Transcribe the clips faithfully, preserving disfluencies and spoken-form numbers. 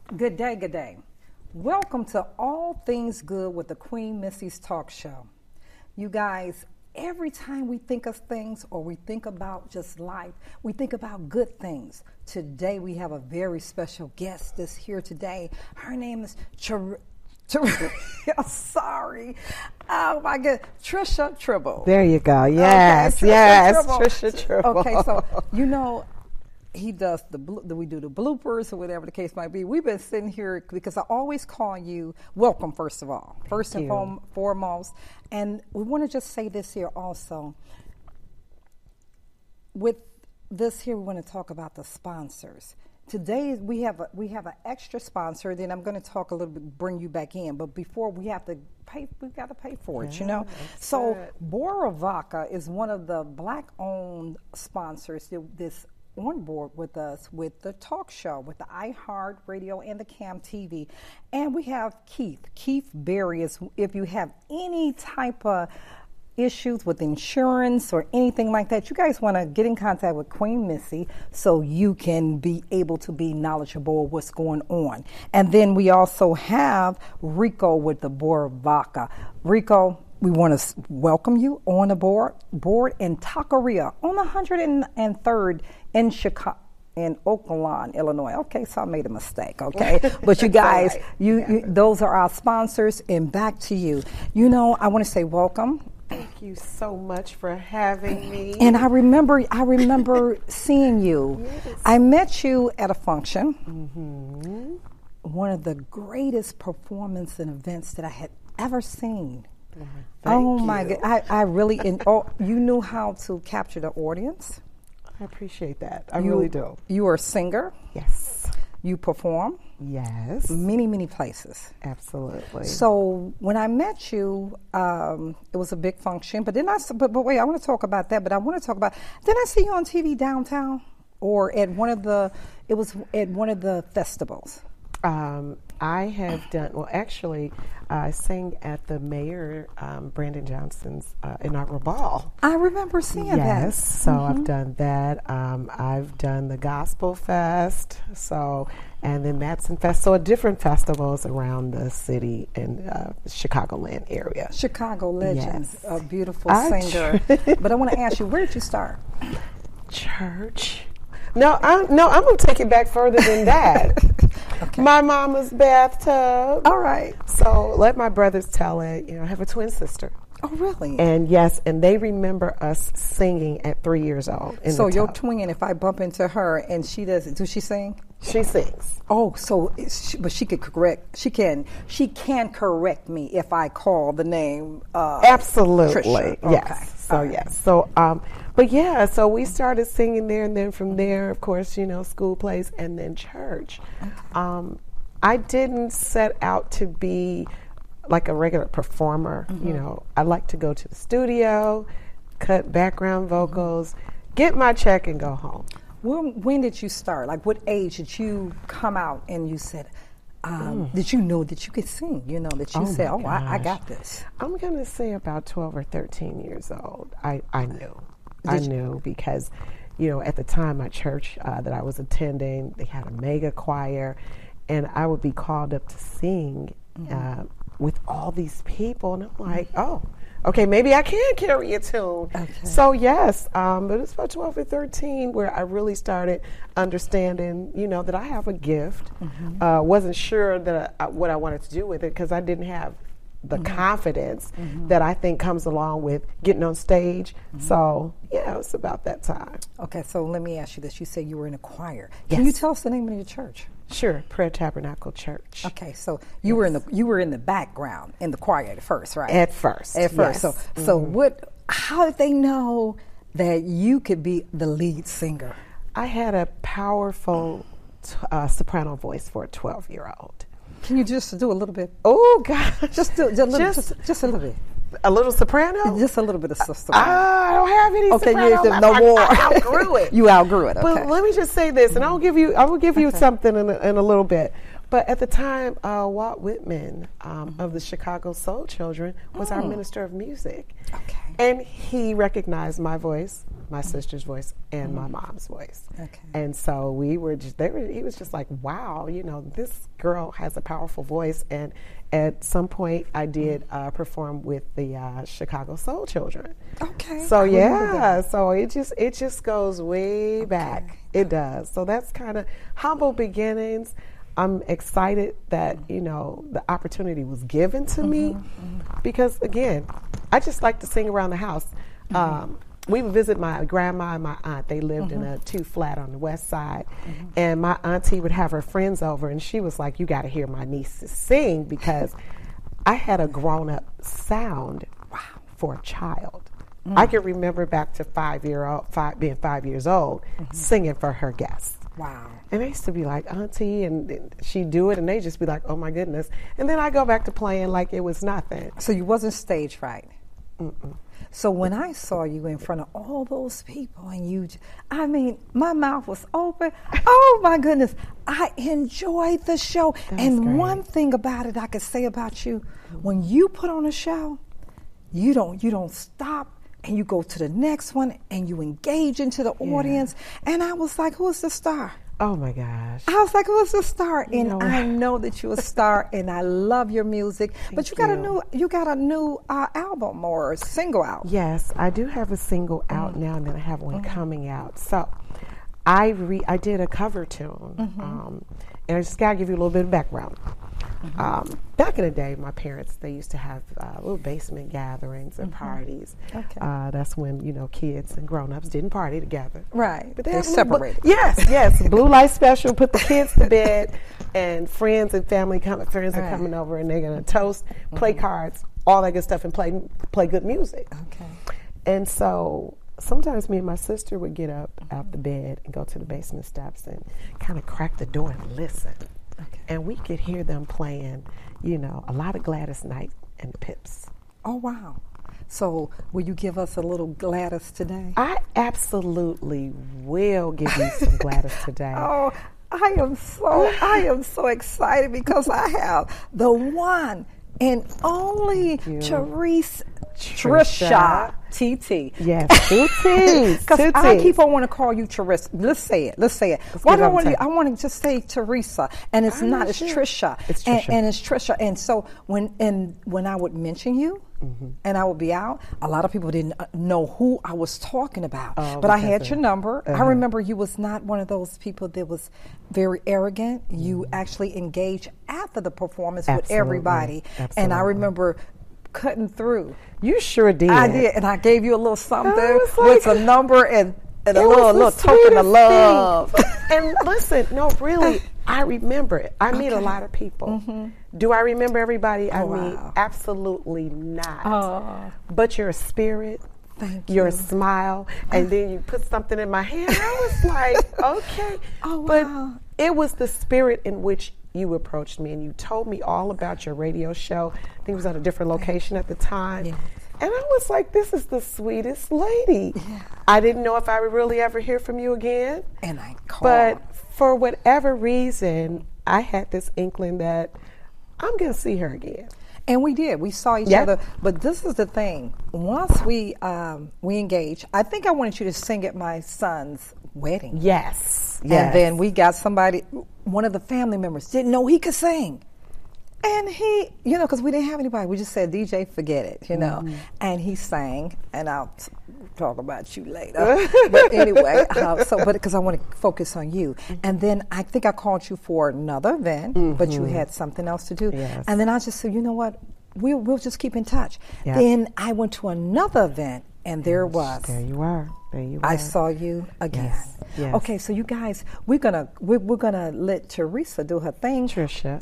Good day, good day. Welcome to All Things Good with the Queen Missy's Talk Show. You guys, every time we think of things or we think about just life, we think about good things. Today we have a very special guest that's here today. Her name is Char- Char- sorry. Oh my God. Trisha Tribble. There you go. Yes, okay, Trisha yes. Tribble. Trisha Tribble. Okay, so you know, he does the, the we do the bloopers or whatever the case might be. We've been sitting here because I always call you welcome, first of all, first Thank and you. form, foremost. And we want to just say this here also. With this here, we want to talk about the sponsors. Today we have a, we have an extra sponsor. Then I'm going to talk a little bit, bring you back in. But before we have to pay, we've got to pay for it, Yeah, you know. that's So good. Bora Vodka is one of the black-owned sponsors. This on board with us with the talk show, with the iHeart Radio and the Cam T V. And we have Keith. Keith Berry is, if you have any type of issues with insurance or anything like that, you guys want to get in contact with Queen Missy so you can be able to be knowledgeable of what's going on. And then we also have Rico with the Bora Vodka. Rico, we want to welcome you on the board, board in Taqueria on one hundred third in Chicago, in Oakland, Illinois. Okay, so I made a mistake, okay? But you guys, right. you, you those are our sponsors, and back to you. You know, I want to say welcome. Thank you so much for having me. And I remember, I remember seeing you. Yes. I met you at a function. Mm-hmm. One of the greatest performance and events that I had ever seen. Thank oh my you. God! I, I really, and oh, you knew how to capture the audience. I appreciate that. I you, really do. You are a singer. Yes. You perform Yes. many, many places. Absolutely. So when I met you, um, it was a big function. But then I, s- but, but wait, I want to talk about that. But I want to talk about. Did I see you on T V downtown, or at one of the? It was at one of the festivals. Um, I have done, well, actually, I sang at the Mayor um, Brandon Johnson's uh, inaugural ball. I remember seeing that. Yes, so I've done that. Um, I've done the Gospel Fest, so, and then Matson Fest, so different festivals around the city and uh, Chicagoland area. Chicago Legends, Yes. a beautiful I singer. But I want to ask you, where did you start? Church. No, I'm, no, I'm going to take it back further than that. Okay. My mama's bathtub. All right. So let my brothers tell it. You know, I have a twin sister. Oh, really? And yes, and they remember us singing at three years old. In So the your tub. twin, if I bump into her and she does, does she sing? She sings. Oh, so it's, she- but she could correct. She can. She can correct me if I call the name. Uh, Absolutely. Trisha. Yes. Okay. So All right. yes. So um, but yeah. So we started singing there, and then from there, of course, you know, school plays, and then church. Um, I didn't set out to be like a regular performer. Mm-hmm. You know, I like to go to the studio, cut background vocals, get my check, and go home. When, when did you start? Like, what age did you come out and you said, um, did you know that you could sing? You know, that you Oh, said, my oh, I, I gosh. got this. I'm going to say about twelve or thirteen years old. I, I knew. I Did you- knew because, you know, at the time, my church uh, that I was attending, they had a mega choir, and I would be called up to sing uh, with all these people, and I'm like, oh, okay, maybe I can carry a tune. Okay. So, yes, um, but it's about twelve or thirteen where I really started understanding, you know, that I have a gift. Uh, wasn't sure that I, what I wanted to do with it because I didn't have the confidence that I think comes along with getting on stage. So, yeah, it's about that time. Okay, so let me ask you this. You said you were in a choir. Can you Yes. tell us the name of your church? Sure, Prayer Tabernacle Church. Okay, so you were in the you were in the background in the choir at first, right? At first. At first. yes. So so what? How did they know that you could be the lead singer? I had a powerful t- uh, soprano voice for a twelve-year-old. Can you just do a little bit? Oh, gosh. Just do just a little, Just- just, just a little bit. A little soprano? Just a little bit of sister. I don't have any Okay, soprano you said left. no I- more. I outgrew it. You outgrew it. Okay. But let me just say this, and I'll give you, I will give you something in a, in a little bit. But at the time, uh, Walt Whitman um, mm-hmm. of the Chicago Soul Children was mm. our minister of music. Okay. And he recognized my voice my sister's voice and Mm-hmm. my mom's voice. Okay. And so we were just, they were, he was just like, wow, you know, this girl has a powerful voice. And at some point I did uh, perform with the uh, Chicago Soul Children. Okay. So I remember yeah, that. so it just, it just goes way back. It does. So that's kind of humble beginnings. I'm excited that, you know, the opportunity was given to me Mm-hmm. because, again, I just like to sing around the house. Mm-hmm. Um, we would visit my grandma and my aunt. They lived Mm-hmm. in a two flat on the west side. And my auntie would have her friends over, and she was like, you got to hear my nieces sing because I had a grown up sound for a child. Mm. I can remember back to five year old, five, being five years old, Mm-hmm. singing for her guests. Wow. And they used to be like, Auntie, and, and she'd do it, and they just be like, oh my goodness. And then I go back to playing like it was nothing. So you wasn't stage fright. Mm-mm. So when I saw you in front of all those people, and you, j- I mean, my mouth was open. Oh my goodness, I enjoyed the show. That's and great. one thing about it, I could say about you, when you put on a show, you don't, you don't stop. And you go to the next one, and you engage into the Yeah. audience. And I was like, "Who's the star?" Oh my gosh. I was like, "Who's the star?" You And know- I know that you're a star, and I love your music. but you got a you. new, you got a new uh, album or a single out. Yes, I do have a single out now, and then I have one coming out. So I re- I did a cover tune, um, and I just gotta give you a little bit of background. Um, back in the day, my parents, they used to have uh, little basement gatherings and parties. Okay. Uh, that's when, you know, kids and grown-ups didn't party together. Right. But they They're have a little bu- separated. Yes, yes. Blue light special, put the kids to bed, and friends and family come, friends are Right. coming over, and they're going to toast, play cards, all that good stuff, and play play good music. Okay. And so sometimes me and my sister would get up out the bed and go to the basement steps and kind of crack the door and listen. Okay. And we could hear them playing, you know, a lot of Gladys Knight and the Pips. Oh wow. So will you give us a little Gladys today? I absolutely will give you some Gladys today. Oh, I am so I am so excited because I have the one and only you. Therese Trisha. Trisha T T. Yes, two T's. Because two I T's. keep on want to call you Teresa. Let's say it. Let's say it. Let's Why give do I it want up to? time. I want to just say Teresa, and it's I'm not. not It's sure. Trisha. It's And, Trisha. and it's Trisha. And so when and when I would mention you, Mm-hmm. and I would be out, a lot of people didn't uh, know who I was talking about. Oh, but I because had of- your number. I uh-huh. remember you was not one of those people that was very arrogant. You actually engaged after the performance with Mm-hmm. Absolutely. everybody, and I Absolutely. remember cutting through. You sure did. I did, and I gave you a little something was with like- a number and, and a It little, was the little token of sweetest love. thing. And listen, no, really, I remember it. I meet a lot of people. Do I remember everybody I Oh, meet? wow. Absolutely not. Oh. But your spirit, Thank your you. smile, and then you put something in my hand. I was like, okay. Oh, But wow. it was the spirit in which you approached me, and you told me all about your radio show. I think it was at a different location at the time. Yes. And I was like, this is the sweetest lady. Yeah. I didn't know if I would really ever hear from you again. And I called. But for whatever reason, I had this inkling that I'm going to see her again. And we did. We saw each Yeah. other. But this is the thing. Once we um, we engaged, I think I wanted you to sing at my son's wedding. Yes. And then we got somebody, one of the family members didn't know he could sing. And he, you know, because we didn't have anybody, we just said, D J, forget it, you know. And he sang, and I'll t- talk about you later. But anyway, uh, so, but because I want to focus on you. And then I think I called you for another event, but you had something else to do. Yes. And then I just said, you know what, we'll, we'll just keep in touch. Yeah. Then I went to another event, and there it was. There you are. There you are. I saw you again. Yes, yes. Okay, so you guys, we're gonna we're, we're gonna let Teresa do her thing. Trisha.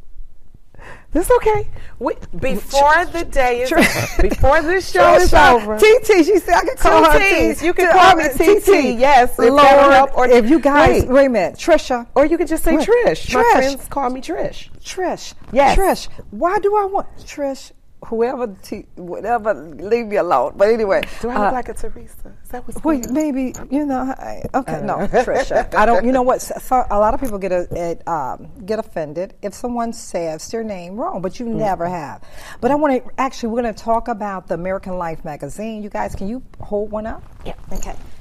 This okay. We, before the day is over, before this show is over, T T, she said I can call her Two T's. T. You can T- call uh, me T T. Yes, if Lord, that'll help. Or if you guys, wait, wait a minute, Trisha, or you can just say Wait. Trish. My Trish. friends call me Trish. Trish, Yes. Trish. Why do I want Trish? Whoever, T, whatever, leave me alone. But anyway, Do I look uh, like a Teresa? Is that what's Well, going on? maybe you know. I, okay, no, Trisha. I don't. You know what? So, a lot of people get a, a, um, get offended if someone says their name wrong, but you Mm-hmm. never have. But I want to actually. We're going to talk about the American Life magazine. You guys, can you hold one up? Yeah. Okay.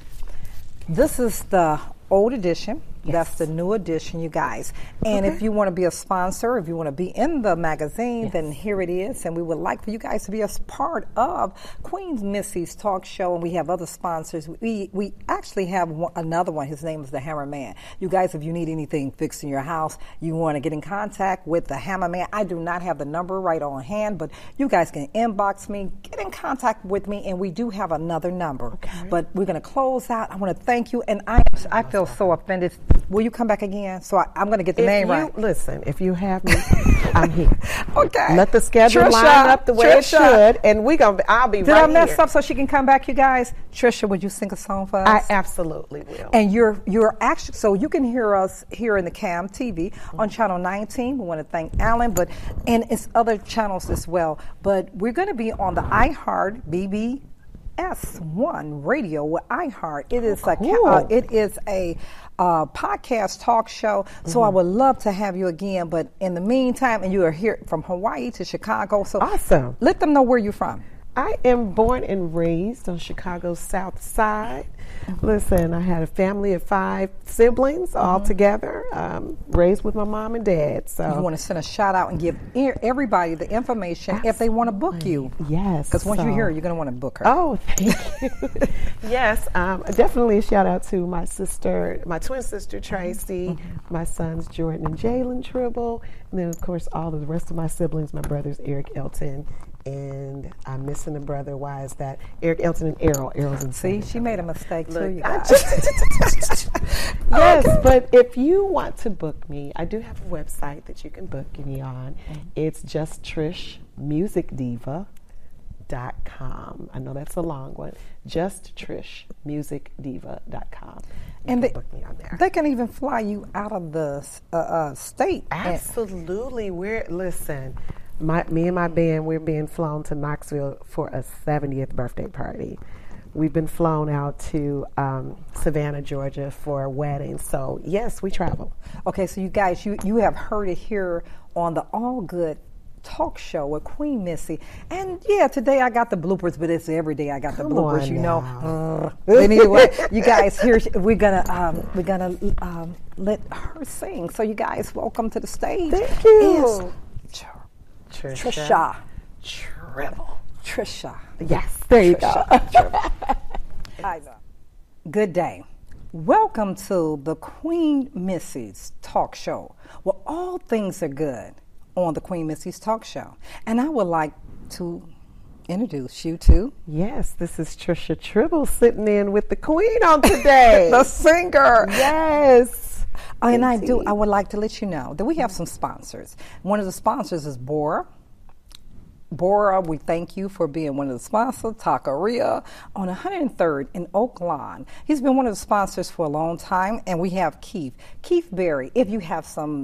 This is the old edition. Yes. That's the new edition, you guys. And Okay. if you want to be a sponsor, if you want to be in the magazine, Yes. then here it is. And we would like for you guys to be a part of Queen Missy's talk show. And we have other sponsors. We we actually have one, another one. His name is the Hammer Man. You guys, if you need anything fixed in your house, you want to get in contact with the Hammer Man. I do not have the number right on hand, but you guys can inbox me, get in contact with me, and we do have another number. Okay. But we're going to close out. I want to thank you. And I I feel so offended. Will you come back again? So I, I'm going to get the If name you, right. Listen, if you have me, I'm here. Okay. Let the schedule Trisha, line up the way it Trisha. should, and we gonna. I'll be Did right I mess here. up so she can come back, you guys? Trisha, would you sing a song for us? I absolutely will. And you're you're actually so you can hear us here in the Cam T V on channel nineteen. We want to thank Alan, but and it's other channels as well. But we're going to be on the iHeart B B S one radio with iHeart. It is a cool. uh, it is a uh, podcast talk show. So I would love to have you again. But in the meantime, and you are here from Hawaii to Chicago. So Awesome. Let them know where you're from. I am born and raised on Chicago's South Side. Listen, I had a family of five siblings all together, um, raised with my mom and dad. So You want to send a shout out and give e- everybody the information if they want to book you. Yes. Because once so- you're here, you're going to want to book her. Oh, thank you. Yes, um, definitely a shout out to my sister, my twin sister Tracy, my sons Jordan and Jalen Tribble, and then of course all of the rest of my siblings, my brothers Eric Elton, and I'm missing a brother. Why is that? Eric Elton and Errol. Errol's in See, San she made a mistake too, Look, you I guys. just- yes, but if you want to book me, I do have a website that you can book me on. It's just Trish Music Diva dot com. I know that's a long one. Just Trish Music Diva dot com. You And can they, book me on there. they can even fly you out of the uh, uh, state. And- Absolutely. We're listen. My, me and my band, we're being flown to Knoxville for a seventieth birthday party. We've been flown out to um, Savannah, Georgia for a wedding. So yes, we travel. Okay, so you guys, you, you have heard it here on the All Good talk show with Queen Missy. And yeah, today I got the bloopers, but it's every day I got Come the bloopers, on you now. know. Uh, but anyway, you guys, here we're gonna um, we're gonna um, let her sing. So you guys, welcome to the stage. Thank you. Is Tr- Trisha. Tribble. Trisha. Yes, there you go. Hi there. Good day. Welcome to the Queen Missy's talk show, where all things are good on the Queen Missy's talk show. And I would like to introduce you to Yes, this is Trisha Tribble sitting in with the Queen on today. the singer. Yes. And I do, Indeed. I would like to let you know that we have some sponsors. One of the sponsors is Bora. Bora, we thank you for being one of the sponsors. Taqueria on one hundred third in Oak Lawn. He's been one of the sponsors for a long time. And we have Keith. Keith Berry, if you have some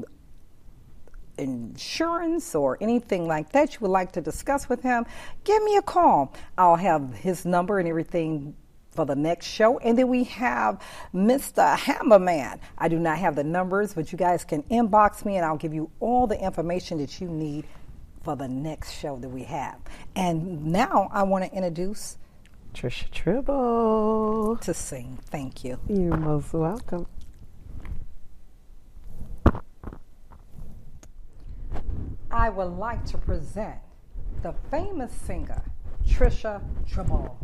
insurance or anything like that you would like to discuss with him, give me a call. I'll have his number and everything for the next show. And then we have Mister Hammerman. I do not have the numbers, but you guys can inbox me and I'll give you all the information that you need for the next show that we have. And now I want to introduce Trisha Tribble. to sing. Thank you. You're most welcome. I would like to present the famous singer, Trisha Tribble.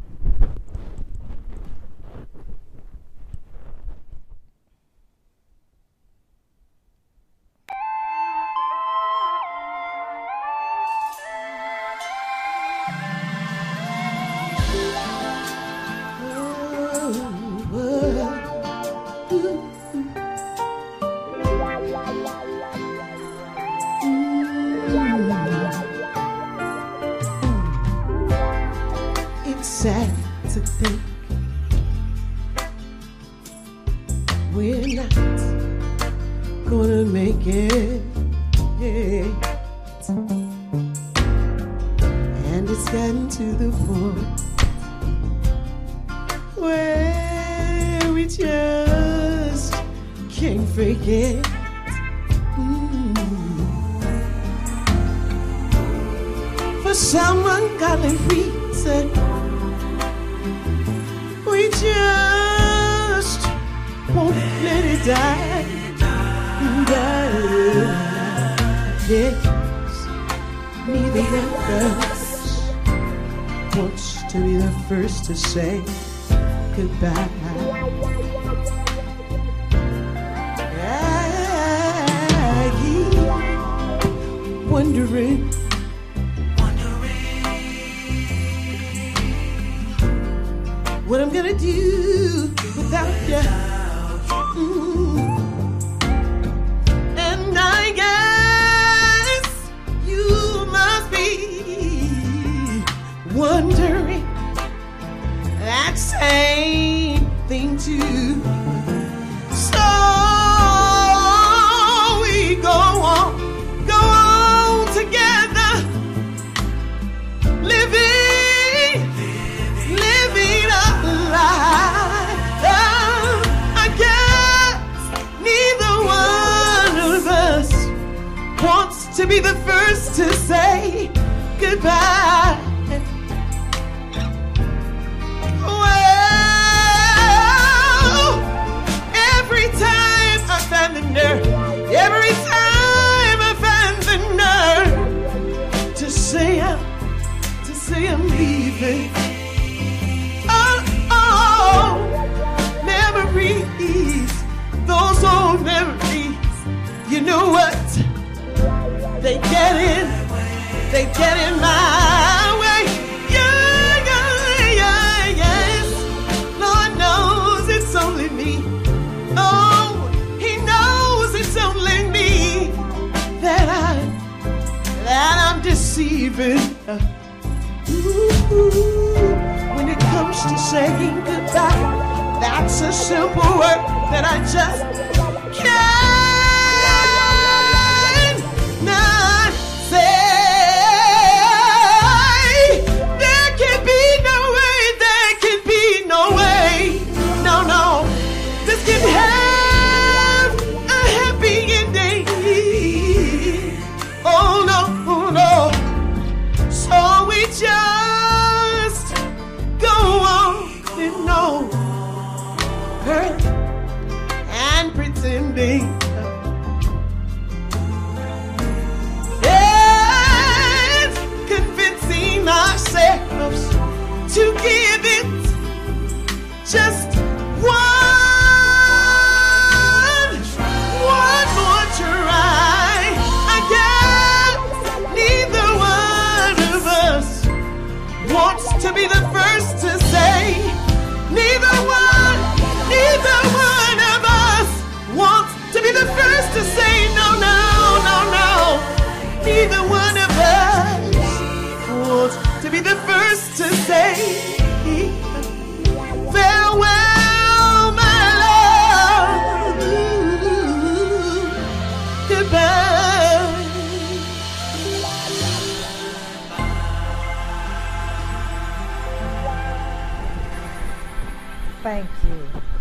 It's sad to think we're not gonna make it. And it's gotten to the point where we just can't fake it. Mm. For some ungodly reason, we just won't let it die. Die. Yes, neither one of us wants to be the first to say goodbye. I keep wondering, what I'm gonna do without you. Mm. And I guess you must be wondering that same thing too. So we go on, go on together, living, living a life. Oh, I guess neither one of us wants to be the first to say goodbye. Every time I find the nerve to say I'm, to say I'm leaving. Oh, oh, memories, those old memories. You know what? They get in, they get in my way. Yeah, yeah, yeah, yes. Lord knows it's only me. Oh. That I'm deceiving. Ooh, when it comes to saying goodbye, that's a simple word that I just cannot say. There can be no way, there can be no way. No, no, this can have a happy ending. Oh no. No. So we just go on and know her and pretending, and convincing ourselves to give it just one, one more try. I guess neither one of us wants to be the first to say. Neither one, neither one of us wants to be the first to say no, no, no, no. Neither one of us wants to be the first to say farewell, my love. Ooh, goodbye. Thank you.